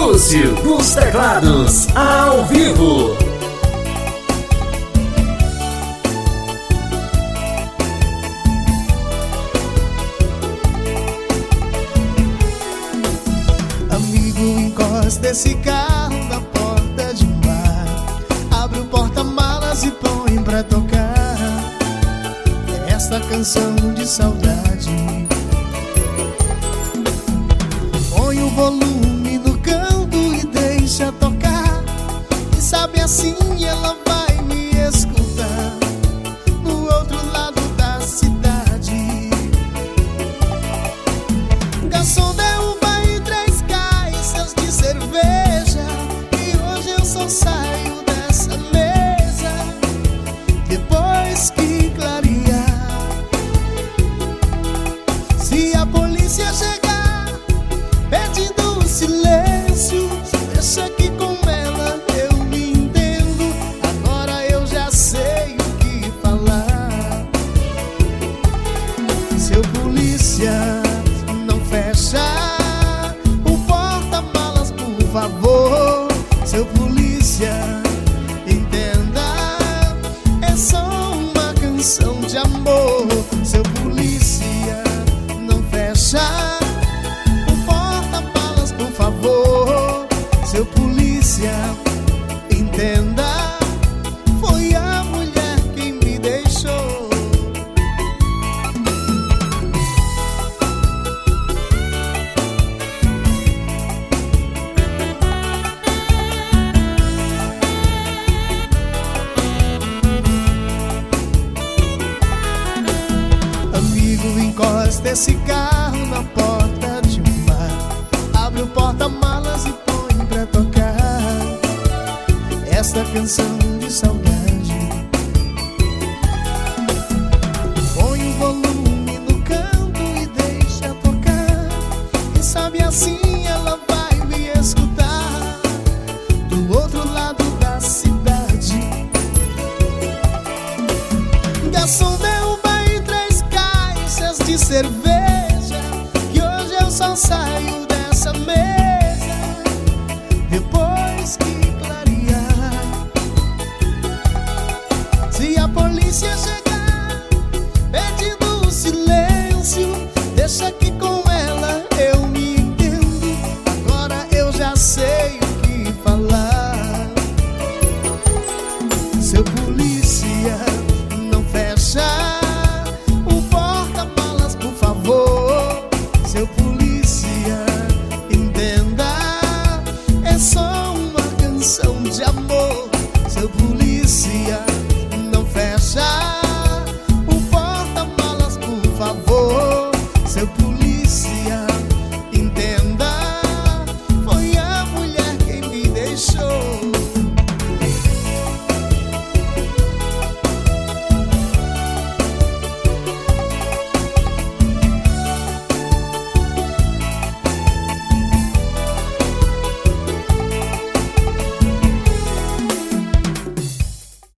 Lúcio dos teclados, ao vivo. Amigo, encosta esse carro na porta de um bar, abre o porta-malas e põe pra tocar esta canção de saudade. Põe o volume no canto e deixa tocar, e sabe assim ela vai me escutar no outro lado da cidade. Garçom, derruba aí 3 caixas de cerveja, e hoje eu só saio dessa mesa depois que clarear. Se a polícia chegar pedindo silêncio, deixa que com ela eu me entendo. Agora eu já sei o que falar. Seu polícia, não fecha o porta-malas, por favor. Seu polícia, entenda, é só uma canção de amor. Seu polícia, não fecha o porta-malas, por favor. Seu polícia, entenda, foi a mulher quem me deixou. Amigo, encosta esse carro na porta de um bar, abre o porta-malas e põe pra tocar esta canção de saudade. Põe o volume no canto e deixa tocar, e sabe assim ela vai me escutar do outro lado da cidade. Garçom, derruba aí 3 caixas de cerveja, que hoje eu só saio dessa mesa depois que clarear. Se a polícia chegar pedindo silêncio, deixa que com ela eu me entendo. Agora eu já sei o que falar. Seu polícia, não fecha o porta-malas, por favor. Seu polícia,